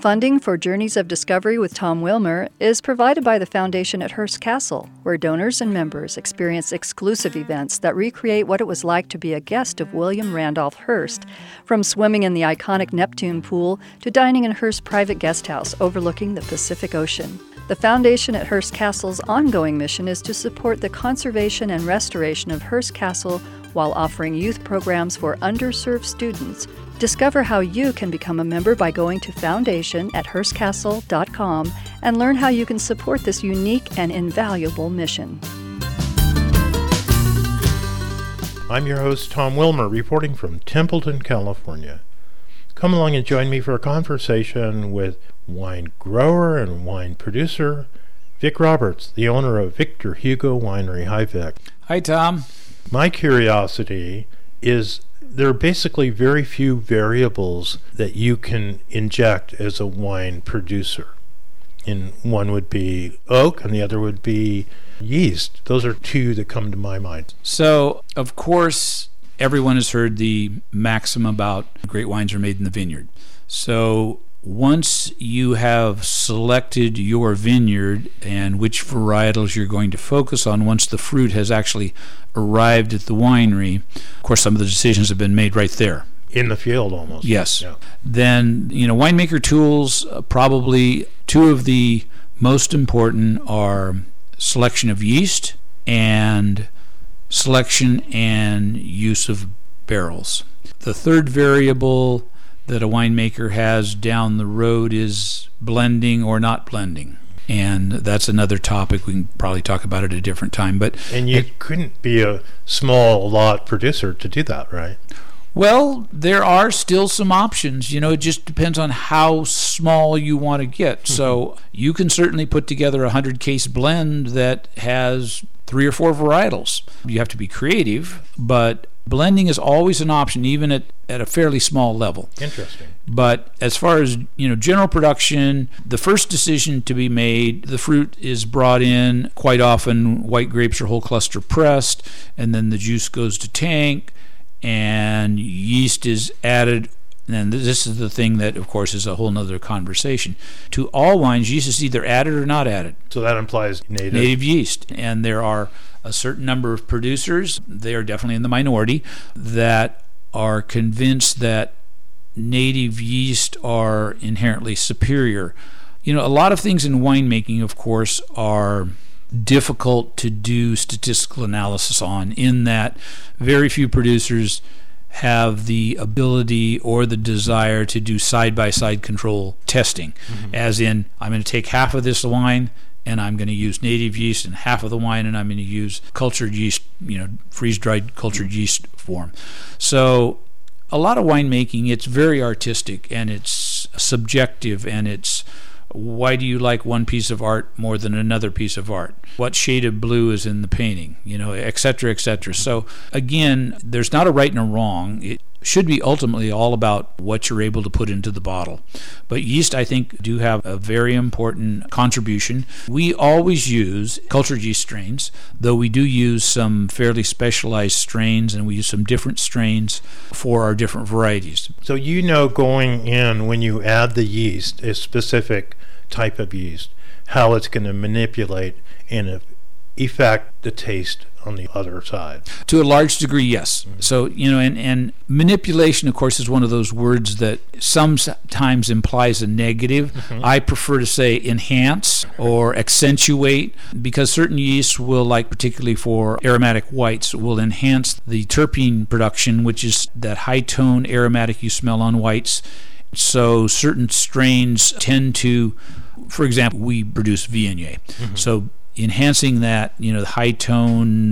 Funding for Journeys of Discovery with Tom Wilmer is provided by the Foundation at Hearst Castle, where donors and members experience exclusive events that recreate what it was like to be a guest of William Randolph Hearst, from swimming in the iconic Neptune pool to dining in Hearst's private guest house overlooking the Pacific Ocean. The Foundation at Hearst Castle's ongoing mission is to support the conservation and restoration of Hearst Castle while offering youth programs for underserved students. Discover how you can become a member by going to foundation@hearstcastle.com and learn how you can support this unique and invaluable mission. I'm your host, Tom Wilmer, reporting from Templeton, California. Come along and join me for a conversation with wine grower and wine producer Vic Roberts, the owner of Victor Hugo Winery. Hi, Vic. Hi, Tom. My curiosity is there are basically very few variables that you can inject as a wine producer. And one would be oak and the other would be yeast. Those are two that come to my mind. So, of course, everyone has heard the maxim about great wines are made in the vineyard. So once you have selected your vineyard and which varietals you're going to focus on, once the fruit has actually arrived at the winery, of course some of the decisions have been made right there. In the field almost. Yes. Yeah. Then, winemaker tools, probably two of the most important are selection of yeast and selection and use of barrels. The third variable that a winemaker has down the road is blending or not blending. And that's another topic. We can probably talk about it at a different time. And you couldn't be a small lot producer to do that, right? Well, there are still some options. It just depends on how small you want to get. So you can certainly put together a 100-case blend that has 3 or 4 varietals. You have to be creative, but blending is always an option, even at a fairly small level. Interesting. But as far as general production, the first decision to be made, the fruit is brought in. Quite often, white grapes are whole cluster pressed, and then the juice goes to tank, and yeast is added. And this is the thing that, of course, is a whole nother conversation. To all wines, yeast is either added or not added. So that implies native yeast. And there are a certain number of producers, they are definitely in the minority, that are convinced that native yeast are inherently superior. A lot of things in winemaking, of course, are difficult to do statistical analysis on, in that very few producers have the ability or the desire to do side-by-side control testing. As in, I'm going to take half of this wine and I'm going to use native yeast, and half of the wine and I'm going to use cultured yeast, freeze-dried cultured yeast form. So a lot of winemaking, it's very artistic and it's subjective, and it's why do you like one piece of art more than another piece of art? What shade of blue is in the painting? Et cetera, et cetera. So again, there's not a right and a wrong. It should be ultimately all about what you're able to put into the bottle. But yeast, I think, do have a very important contribution. We always use cultured yeast strains, though we do use some fairly specialized strains, and we use some different strains for our different varieties. So going in, when you add the yeast, a specific type of yeast, how it's going to manipulate and affect the taste on the other side. To a large degree, yes. So, and manipulation, of course, is one of those words that sometimes implies a negative. I prefer to say enhance or accentuate, because certain yeasts will, like particularly for aromatic whites, will enhance the terpene production, which is that high tone aromatic you smell on whites. So certain strains tend to, for example, we produce Viognier. So enhancing that, the high tone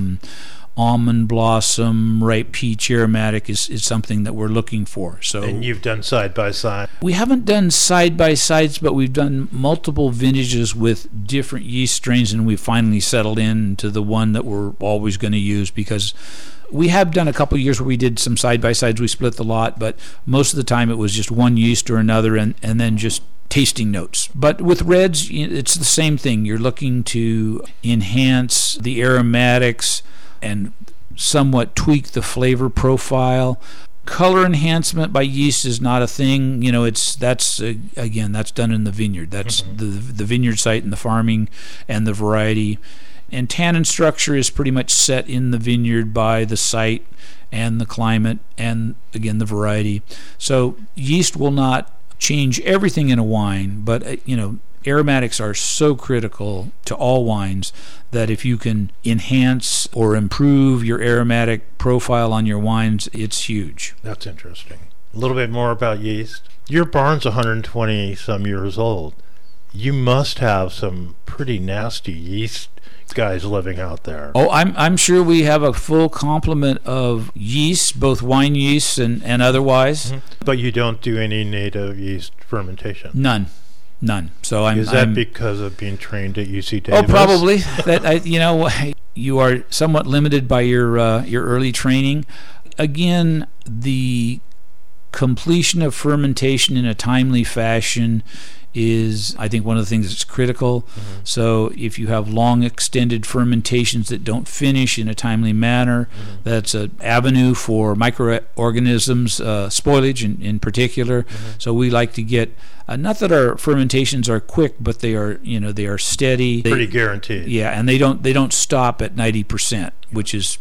almond blossom, ripe peach aromatic is something that we're looking for. So, and you've done side by side. We haven't done side by sides, but we've done multiple vintages with different yeast strains, and we finally settled into the one that we're always going to use, because we have done a couple of years where we did some side by sides. We split the lot, but most of the time it was just one yeast or another, and then just tasting notes. But with reds, it's the same thing. You're looking to enhance the aromatics and somewhat tweak the flavor profile. Color enhancement by yeast is not a thing. That's done in the vineyard. That's the vineyard site and the farming and the variety. And tannin structure is pretty much set in the vineyard by the site and the climate and, again, the variety. So yeast will not change everything in a wine, but aromatics are so critical to all wines that if you can enhance or improve your aromatic profile on your wines, it's huge. That's interesting. A little bit more about yeast. Your barn's 120 some years old. You must have some pretty nasty yeast guys living out there. Oh, I'm sure we have a full complement of yeasts, both wine yeasts and otherwise. But you don't do any native yeast fermentation? None. So Is that because of being trained at UC Davis? Oh, probably. You are somewhat limited by your early training. Again, the completion of fermentation in a timely fashion is, I think, one of the things that's critical. So if you have long extended fermentations that don't finish in a timely manner, that's an avenue for microorganisms, spoilage in particular. So we like to get, not that our fermentations are quick, but they are steady. Pretty guaranteed. Yeah, and they don't stop at 90%, which is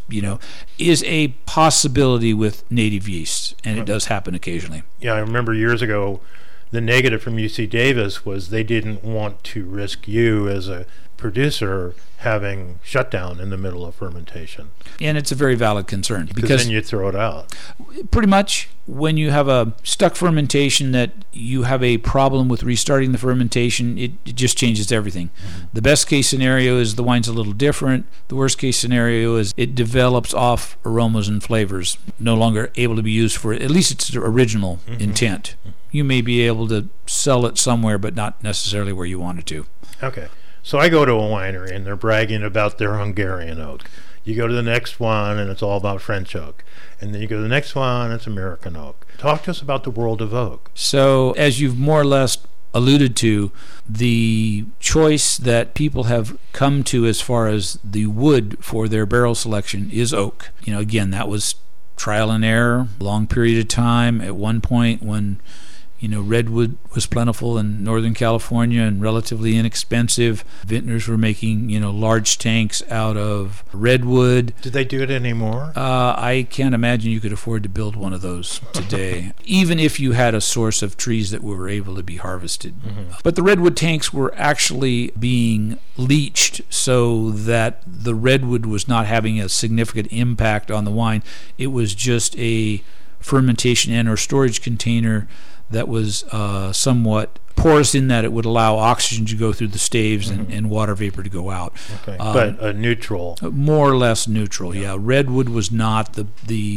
a possibility with native yeasts, and it does happen occasionally. Yeah, I remember years ago, the negative from UC Davis was they didn't want to risk you as a producer having shutdown in the middle of fermentation. And it's a very valid concern. Because then you throw it out. Pretty much, when you have a stuck fermentation that you have a problem with restarting the fermentation, it just changes everything. The best case scenario is the wine's a little different. The worst case scenario is it develops off aromas and flavors, no longer able to be used for at least its original intent. You may be able to sell it somewhere, but not necessarily where you want it to. Okay. So I go to a winery, and they're bragging about their Hungarian oak. You go to the next one, and it's all about French oak. And then you go to the next one, it's American oak. Talk to us about the world of oak. So, as you've more or less alluded to, the choice that people have come to as far as the wood for their barrel selection is oak. Again, that was trial and error, long period of time. At one point when redwood was plentiful in Northern California and relatively inexpensive, vintners were making, large tanks out of redwood. Did they do it anymore? I can't imagine you could afford to build one of those today, even if you had a source of trees that were able to be harvested. But the redwood tanks were actually being leached so that the redwood was not having a significant impact on the wine. It was just a fermentation and or storage container that was somewhat porous in that it would allow oxygen to go through the staves and water vapor to go out. Okay, but neutral. More or less neutral, yeah. Redwood was not the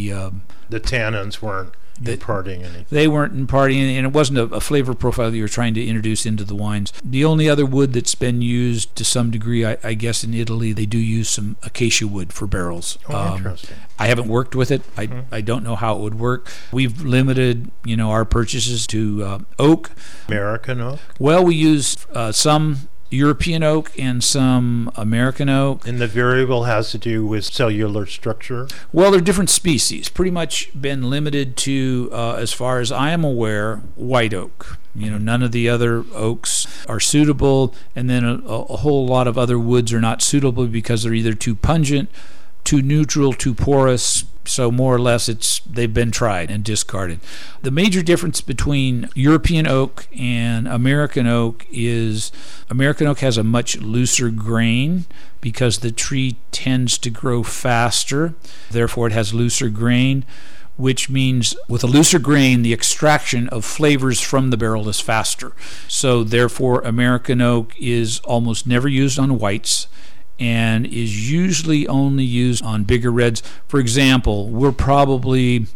tannins weren't imparting anything. They weren't imparting, and it wasn't a flavor profile that you were trying to introduce into the wines. The only other wood that's been used to some degree, I guess in Italy, they do use some acacia wood for barrels. Interesting. I haven't worked with it. I don't know how it would work. We've limited, our purchases to oak. American oak? Well, we use some European oak and some American oak. And the variable has to do with cellular structure? Well, they're different species. Pretty much been limited to, as far as I am aware, white oak. None of the other oaks are suitable, and then a whole lot of other woods are not suitable because they're either too pungent, too neutral, too porous. So more or less they've been tried and discarded. The major difference between European oak and American oak is American oak has a much looser grain because the tree tends to grow faster. Therefore, it has looser grain, which means with a looser grain, the extraction of flavors from the barrel is faster. So therefore, American oak is almost never used on whites and is usually only used on bigger reds. For example, we're probably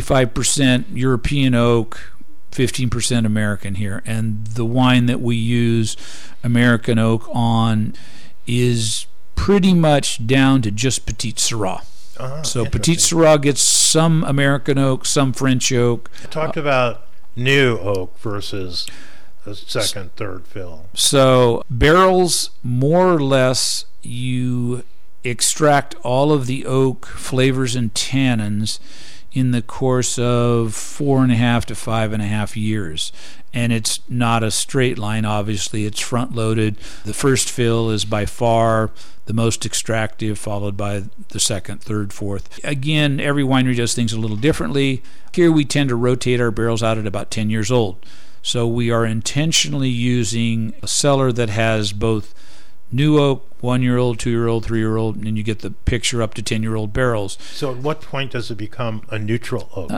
85% European oak, 15% American here, and the wine that we use American oak on is pretty much down to just Petit Syrah. So Petit Syrah gets some American oak, some French oak. I talked about new oak versus the second, third fill. So barrels, more or less, you extract all of the oak flavors and tannins in the course of 4.5 to 5.5 years. And it's not a straight line, obviously. It's front-loaded. The first fill is by far the most extractive, followed by the second, third, fourth. Again, every winery does things a little differently. Here we tend to rotate our barrels out at about 10 years old. So we are intentionally using a cellar that has both new oak, 1-year-old, 2-year-old, 3-year-old, and you get the picture up to 10-year-old barrels. So at what point does it become a neutral oak?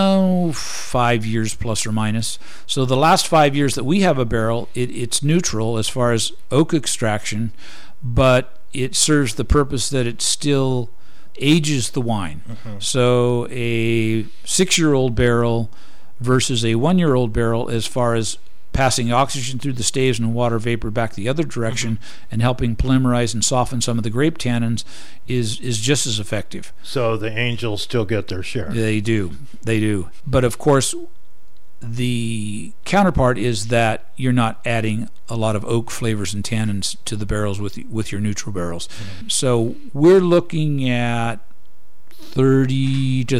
5 years plus or minus. So the last 5 years that we have a barrel, it's neutral as far as oak extraction, but it serves the purpose that it still ages the wine. So a 6-year-old barrel versus a 1-year-old barrel, as far as passing oxygen through the staves and water vapor back the other direction and helping polymerize and soften some of the grape tannins, is just as effective. So the angels still get their share. They do. But of course, the counterpart is that you're not adding a lot of oak flavors and tannins to the barrels with your neutral barrels. So we're looking at 30 to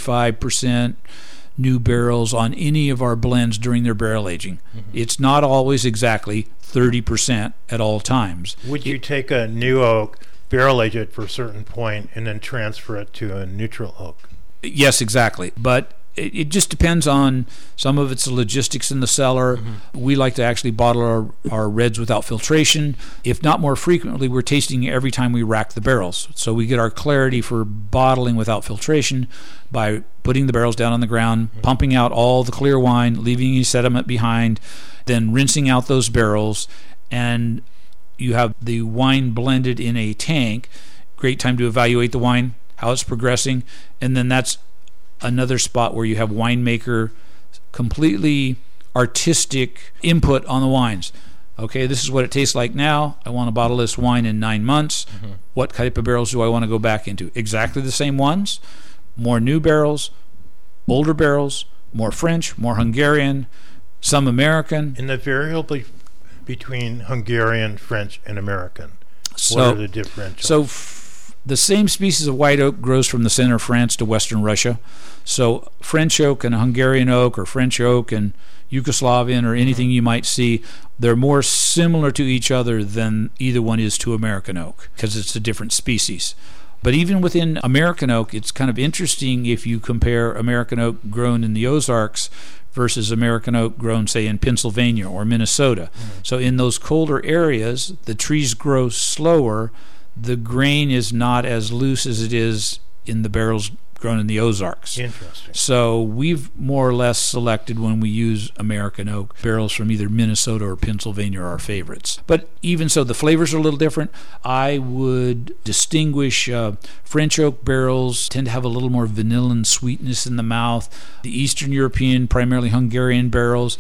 35% new barrels on any of our blends during their barrel aging. It's not always exactly 30% at all times. Would you take a new oak, barrel age it for a certain point, and then transfer it to a neutral oak? Yes, exactly. But it just depends on some of its logistics in the cellar. We like to actually bottle our reds without filtration. If not more frequently, we're tasting every time we rack the barrels. So we get our clarity for bottling without filtration by putting the barrels down on the ground, pumping out all the clear wine, leaving any sediment behind, then rinsing out those barrels, and you have the wine blended in a tank. Great time to evaluate the wine, how it's progressing, and then that's another spot where you have winemaker completely artistic input on the wines. Okay, this is what it tastes like now. I want to bottle this wine in 9 months. What type of barrels do I want to go back into? Exactly the same ones. More new barrels, older barrels, more French, more Hungarian, some American. And the variable between Hungarian, French, and American, what are the differentials? So the same species of white oak grows from the center of France to western Russia. So French oak and Hungarian oak, or French oak and Yugoslavian, or anything you might see, they're more similar to each other than either one is to American oak, because it's a different species. But even within American oak, it's kind of interesting if you compare American oak grown in the Ozarks versus American oak grown, say, in Pennsylvania or Minnesota. So in those colder areas, the trees grow slower. The grain is not as loose as it is in the barrels grown in the Ozarks. Interesting. So we've more or less selected, when we use American oak, barrels from either Minnesota or Pennsylvania are our favorites. But even so, the flavors are a little different. I would distinguish French oak barrels tend to have a little more vanilla and sweetness in the mouth. The Eastern European, primarily Hungarian barrels,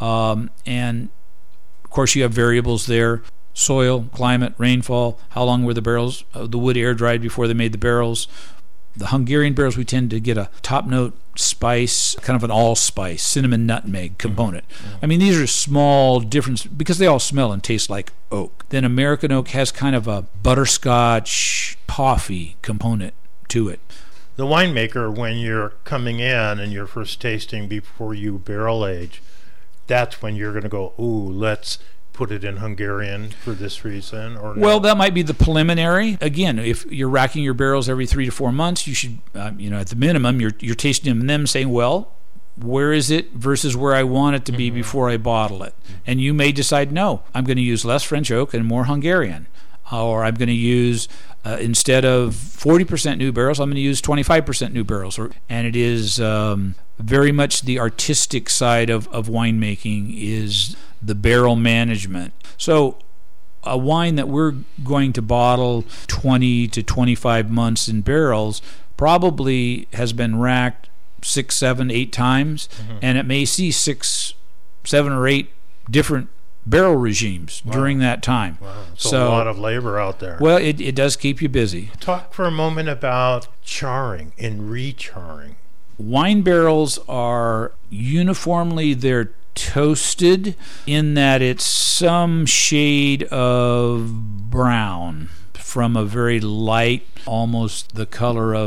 and of course you have variables there. Soil, climate, rainfall, how long were the barrels, the wood air dried before they made the barrels. The Hungarian barrels, we tend to get a top note spice, kind of an allspice, cinnamon, nutmeg component. I mean, these are small differences because they all smell and taste like oak. Then American oak has kind of a butterscotch, toffee component to it. The winemaker, when you're coming in and you're first tasting before you barrel age, that's when you're going to go, ooh, let's put it in Hungarian for this reason, or no? Well, that might be the preliminary. Again, if you're racking your barrels every 3 to 4 months, you should, at the minimum, you're tasting them and them saying, well, where is it versus where I want it to be before I bottle it? And you may decide, no, I'm going to use less French oak and more Hungarian. Or I'm going to use, instead of 40% new barrels, I'm going to use 25% new barrels. And it is very much the artistic side of winemaking is the barrel management. So a wine that we're going to bottle 20 to 25 months in barrels probably has been racked 6, 7, 8 times, and it may see 6, 7, or 8 different barrel regimes during that time. Wow, so a lot of labor out there. Well, it does keep you busy. Talk for a moment about charring and re-charring. Wine barrels are uniformly, they're toasted in that it's some shade of brown from a very light, almost the color of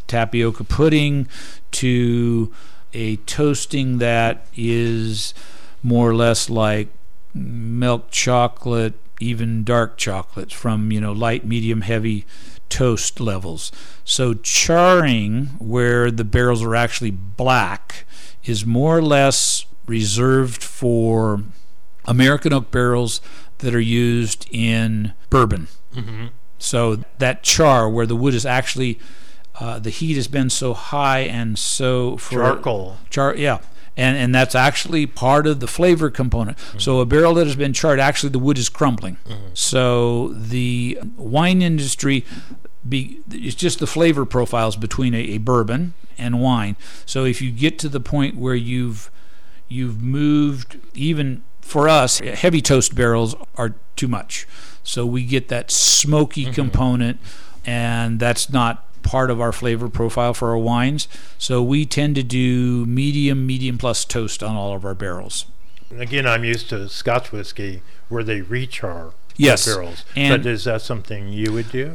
tapioca pudding to a toasting that is more or less like milk chocolate, even dark chocolates, from light, medium, heavy toast levels. So charring, where the barrels are actually black, is more or less reserved for American oak barrels that are used in bourbon. Mm-hmm. So that char, where the wood is actually the heat has been so high and so charcoal. Yeah. And that's actually part of the flavor component. Mm-hmm. So a barrel that has been charred, actually the wood is crumbling. Mm-hmm. So the wine industry, it's just the flavor profiles between a bourbon and wine. So if you get to the point where you've moved, even for us, heavy toast barrels are too much. So we get that smoky mm-hmm. component, and that's not part of our flavor profile for our wines. So we tend to do medium plus toast on all of our barrels. Again, I'm used to Scotch whiskey where they rechar barrels. And, but is that something you would do?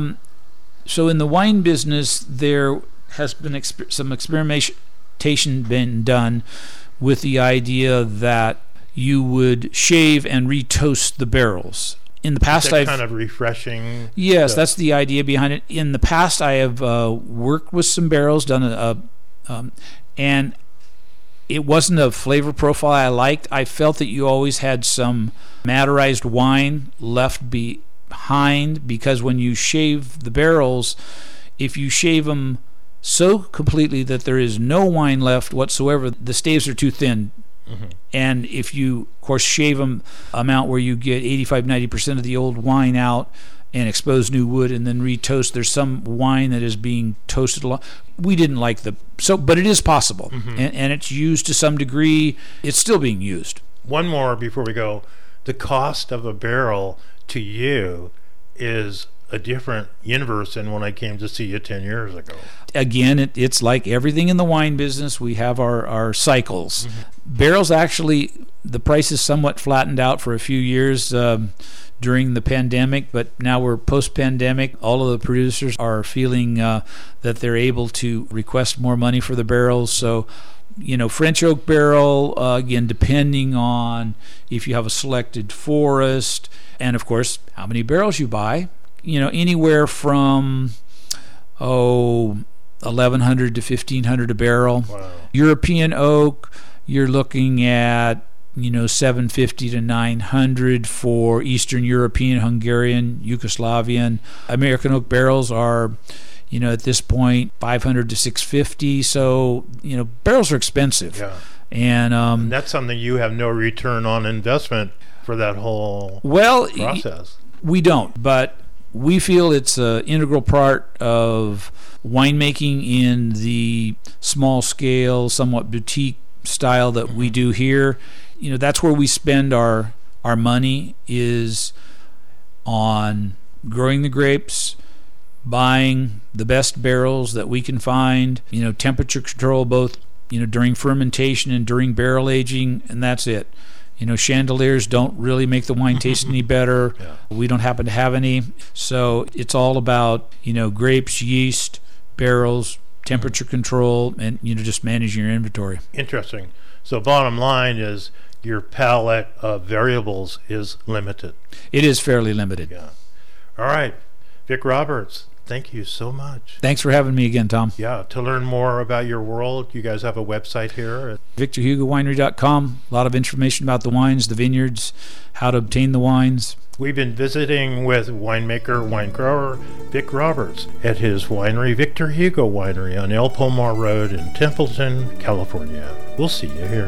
So in the wine business, there has been some experimentation been done with the idea that you would shave and retoast the barrels. In the past, I've kind of refreshing. Yes, stuff. That's the idea behind it. In the past, I have worked with some barrels, and it wasn't a flavor profile I liked. I felt that you always had some maturized wine left behind, because when you shave the barrels, if you shave them so completely that there is no wine left whatsoever, the staves are too thin. Mm-hmm. And if you, of course, shave them amount where you get 85-90% of the old wine out and expose new wood and then retoast, there's some wine that is being toasted along. We didn't like but it is possible. Mm-hmm. And it's used to some degree. It's still being used. One more before we go. The cost of a barrel to you is a different universe than when I came to see you 10 years ago. Again, it's like everything in the wine business. We have our cycles. Mm-hmm. Barrels, actually, the price is somewhat flattened out for a few years during the pandemic, but now we're post-pandemic. All of the producers are feeling that they're able to request more money for the barrels. So, French oak barrel, again, depending on if you have a selected forest, and of course, how many barrels you buy. Anywhere from $1,100 to $1,500 a barrel. Wow. European oak, you're looking at $750 to $900 for Eastern European, Hungarian, Yugoslavian. American oak barrels are, at this point, $500 to $650. So barrels are expensive. Yeah. And that's something you have no return on investment for that whole process. We don't, but we feel it's an integral part of winemaking in the small scale, somewhat boutique style that we do here. That's where we spend our money, is on growing the grapes, buying the best barrels that we can find, temperature control both, during fermentation and during barrel aging, and that's it. Chandeliers don't really make the wine taste any better. Yeah. We don't happen to have any. So it's all about, grapes, yeast, barrels, temperature control, and, just managing your inventory. Interesting. So bottom line is your palette of variables is limited. It is fairly limited. Yeah. All right. Vic Roberts, thank you so much. Thanks for having me again, Tom. Yeah. To learn more about your world, you guys have a website here. VictorHugoWinery.com. A lot of information about the wines, the vineyards, how to obtain the wines. We've been visiting with winemaker, wine grower Vic Roberts at his winery, Victor Hugo Winery, on El Pomar Road in Templeton, California. We'll see you here.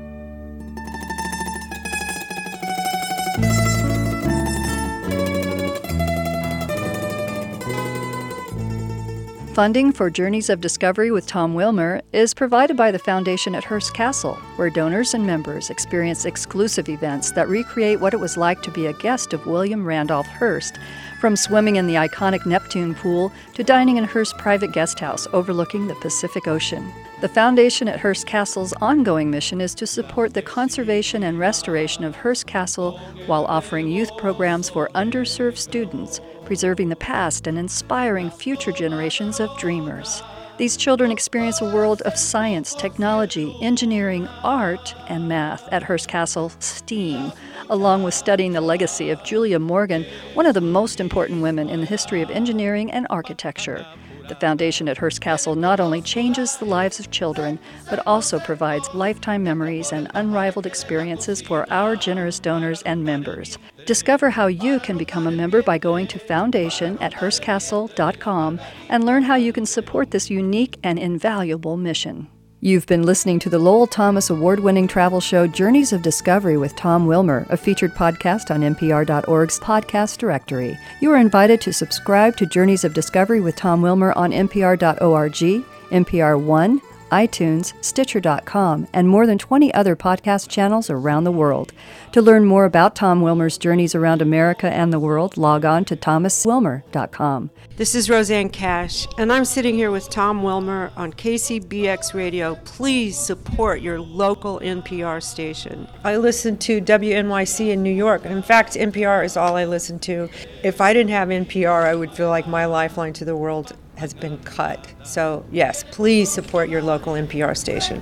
Funding for Journeys of Discovery with Tom Wilmer is provided by the Foundation at Hearst Castle, where donors and members experience exclusive events that recreate what it was like to be a guest of William Randolph Hearst, from swimming in the iconic Neptune pool to dining in Hearst's private guest house overlooking the Pacific Ocean. The Foundation at Hearst Castle's ongoing mission is to support the conservation and restoration of Hearst Castle while offering youth programs for underserved students, preserving the past and inspiring future generations of dreamers. These children experience a world of science, technology, engineering, art, and math at Hearst Castle STEAM, along with studying the legacy of Julia Morgan, one of the most important women in the history of engineering and architecture. The foundation at Hearst Castle not only changes the lives of children, but also provides lifetime memories and unrivaled experiences for our generous donors and members. Discover how you can become a member by going to foundation@hearstcastle.com and learn how you can support this unique and invaluable mission. You've been listening to the Lowell Thomas award-winning travel show Journeys of Discovery with Tom Wilmer, a featured podcast on NPR.org's podcast directory. You are invited to subscribe to Journeys of Discovery with Tom Wilmer on NPR.org, NPR One, iTunes, Stitcher.com, and more than 20 other podcast channels around the world. To learn more about Tom Wilmer's journeys around America and the world, log on to thomaswilmer.com. This is Roseanne Cash, and I'm sitting here with Tom Wilmer on KCBX Radio. Please support your local NPR station. I listen to WNYC in New York. In fact, NPR is all I listen to. If I didn't have NPR, I would feel like my lifeline to the world has been cut. So, yes, please support your local NPR station.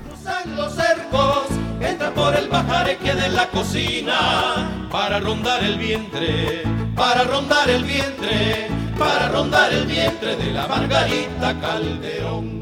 Para rondar el vientre de la Margarita Calderón.